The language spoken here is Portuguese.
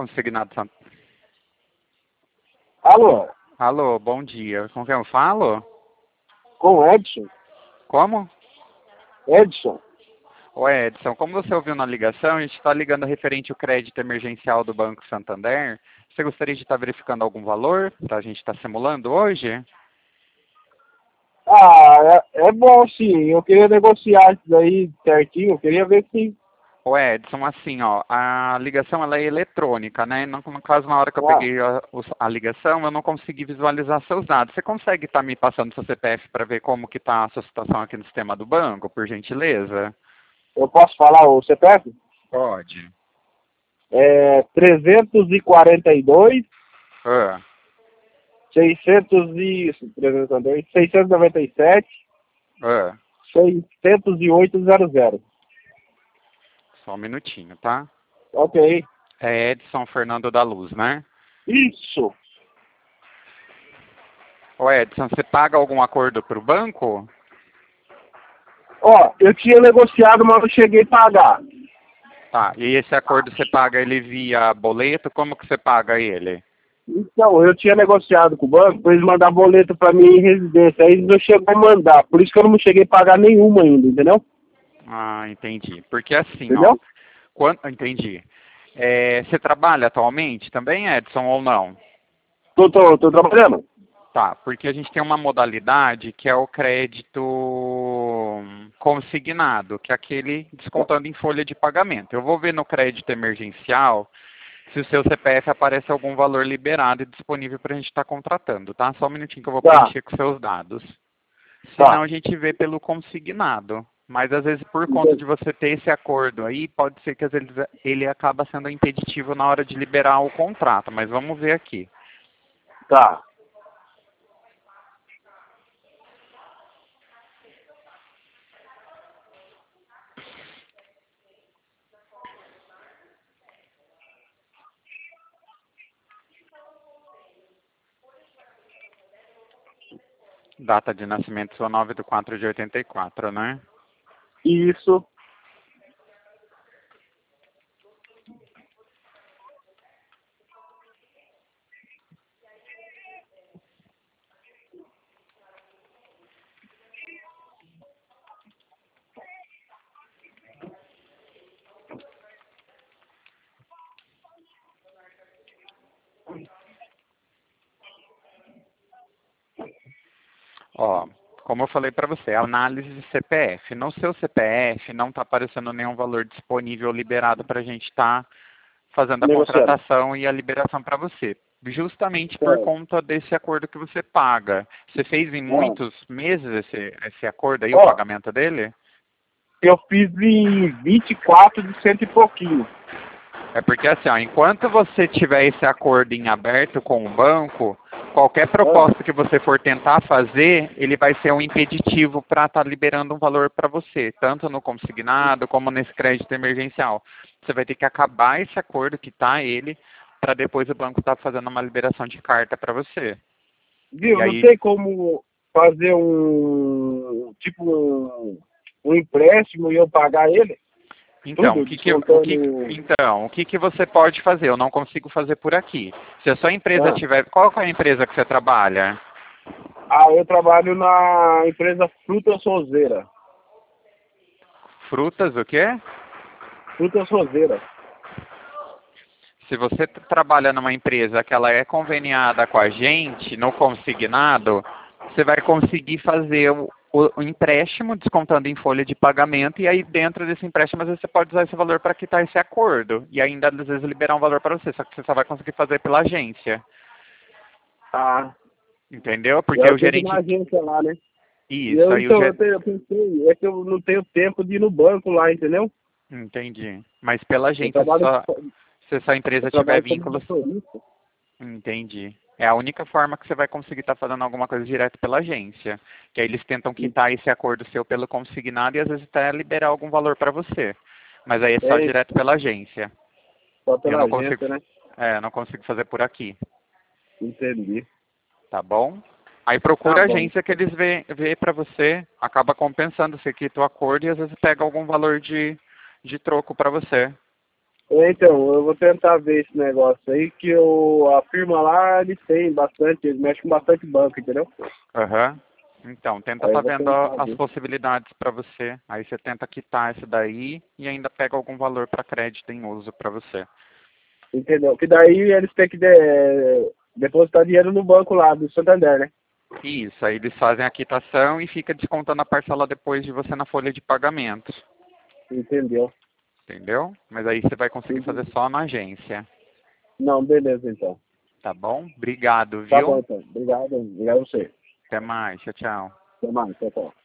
consignado. Alô, Alô, bom dia. Com quem eu falo? com o Edson? Como? Edson? Oi, Edson. Como você ouviu na ligação, a gente está ligando referente ao crédito emergencial do Banco Santander. Você gostaria de estar verificando algum valor para a gente estar simulando hoje? Ah, é bom sim. Eu queria negociar isso daí certinho. Eu queria ver se... Ô Edson, assim, ó, a ligação ela é eletrônica, né? No caso, na hora que eu Ah, peguei a ligação, eu não consegui visualizar seus dados. Você consegue estar me passando seu CPF para ver como que está a sua situação aqui no sistema do banco, por gentileza? eu posso falar o CPF? Pode. É 342, Ah, 697, ah, 60800. só um minutinho, tá? Ok. É Edson Fernando da Luz, né? Isso. Ô Edson, você paga algum acordo para o banco? Ó, eu tinha negociado, mas não cheguei a pagar. Tá, e esse acordo você paga ele via boleto? Como que você paga ele? Então, eu tinha negociado com o banco para eles mandar boleto para mim em residência. Aí eles não chegou a mandar. Por isso que eu não cheguei a pagar nenhuma ainda, entendeu? Ah, entendi. Porque assim, ó, Entendeu? entendi. Você trabalha atualmente também, Edson, ou não? Tô trabalhando. Tá, porque a gente tem uma modalidade que é o crédito consignado, que é aquele descontando em folha de pagamento. Eu vou ver no crédito emergencial se o seu CPF aparece algum valor liberado e disponível para a gente estar contratando, tá? Só um minutinho que eu vou Tá, preencher com seus dados. Senão tá. a gente vê pelo consignado. Mas às vezes por conta Entendi. de você ter esse acordo aí, pode ser que às vezes ele acaba sendo impeditivo na hora de liberar o contrato. Mas vamos ver aqui. Tá. Data de nascimento sua 9/4/84, né? Isso. Ó, como eu falei para você, análise de CPF. No seu CPF não está aparecendo nenhum valor disponível liberado para a gente estar fazendo a Negociando. contratação e a liberação para você. Justamente por Certo. conta desse acordo que você paga. Você fez em Ah. muitos meses esse acordo aí, o Ó, pagamento dele? eu fiz em 24 de cento e pouquinho. É porque assim, ó, enquanto você tiver esse acordo em aberto com o banco, qualquer Ah. proposta que você for tentar fazer, ele vai ser um impeditivo para estar liberando um valor para você, tanto no consignado como nesse crédito emergencial. Você vai ter que acabar esse acordo, quitar ele, para depois o banco estar fazendo uma liberação de carta para você. E Viu? Não aí, tem como fazer um empréstimo e eu pagar ele? então, Tudo descontando. o que que você pode fazer? Eu não consigo fazer por aqui. Se a sua empresa Ah. tiver, qual que é a empresa que você trabalha? Ah, eu trabalho na empresa Frutas Roseira. Frutas, o quê? Frutas Roseira. Se você trabalha numa empresa que ela é conveniada com a gente, no consignado, você vai conseguir fazer o empréstimo descontando em folha de pagamento e aí dentro desse empréstimo às vezes você pode usar esse valor para quitar esse acordo e ainda às vezes liberar um valor para você, só que você só vai conseguir fazer pela agência, Ah, entendeu? Porque eu o tenho que ir na gerente, agência lá, né? E isso, eu, aí o então, gerente, eu pensei, é que eu não tenho tempo de ir no banco lá, entendeu? entendi. Mas pela Eu agência, trabalho, se a sua eu empresa tiver trabalho como vínculos. motorista. Entendi. É a única forma que você vai conseguir estar fazendo alguma coisa direto pela agência. Que aí eles tentam quitar esse acordo seu pelo consignado e às vezes até liberar algum valor para você. Mas aí é só É, direto pela agência. só Eu pela não consigo, agência, né? não consigo fazer por aqui, Entendi. tá bom? Aí Tá procura a bom. agência que eles vê para você, acaba compensando, você quita o acordo e às vezes pega algum valor de troco para você. Então, eu vou tentar ver esse negócio aí, que a firma lá, eles têm bastante, eles mexem com bastante banco, entendeu? Aham. Então, tenta Aí tá eu vou vendo tentar as ver. possibilidades para você. Aí você tenta quitar esse daí e ainda pega algum valor para crédito em uso para você. Entendeu? Que daí eles têm que depositar dinheiro no banco lá do Santander, né? Isso, aí eles fazem a quitação e fica descontando a parcela depois de você na folha de pagamento. Entendeu? Entendeu? Mas aí você vai conseguir fazer Uhum. só na agência. Não, beleza então. Tá bom? Obrigado, Tá bom viu? então. Obrigado. Obrigado a você. Até mais. Tchau, tchau. Até mais. Tchau, tchau.